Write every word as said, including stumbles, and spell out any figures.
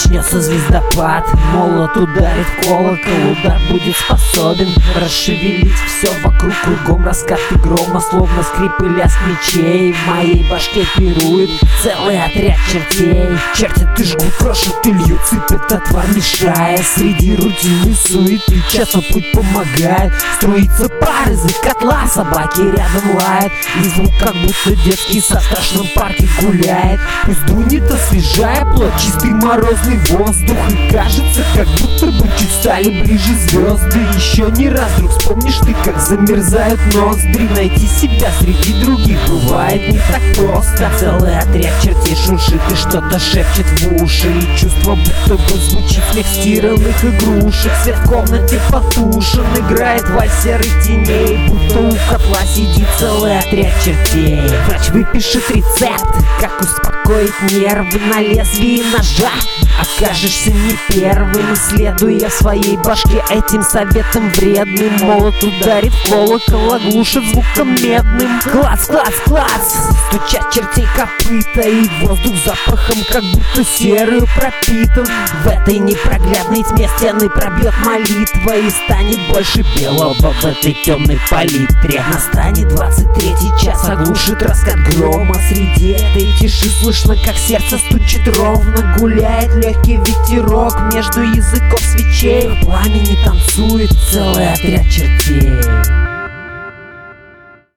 Начнется звездопад, молот ударит в колокол. Удар будет способен расшевелить все вокруг. Кругом раскаты грома, словно скрип и лязг мечей. В моей башке пирует целый отряд чертей. Черти ты жгут, крошат и льют, сыпят, а тварь мешая. Среди рутины суеты часто путь помогает. Струится пар из их котла, собаки рядом лают. И звук как будто детский со страшном парке гуляет. Пусть дунет, освежая плоть, чистый морозный воздух. И кажется, как будто бы чуть стали ближе звезды. Еще не раз, вдруг вспомнишь ты, как замерзают ноздри. Найти себя среди других бывает не так просто. Целый отряд чертей шуршит и что-то шепчет в уши. И чувство, будто бы звучит смех стиранных игрушек. Свет в комнате потушен, играет вальс серых теней. Будто у котла сидит целый отряд чертей. Врач выпишет рецепт, как успокоить нервы на лезвии ножа. Окажешься не первым, исследуя в своей башке этим советом вредным. Молот ударит в колокол, оглушит звуком медным. Клац, клац, клац, стучат чертей копыта. И воздух запахом как будто серую пропитан. В этой непроглядной тьме стены пробьет молитва. И станет больше белого в этой темной палитре. Настанет двадцать третий час, оглушит раскат грома. Среди этой тиши слышно, как сердце стучит ровно. Гуляет легкий ветерок между языков свечей. В пламени танцует целый отряд чертей.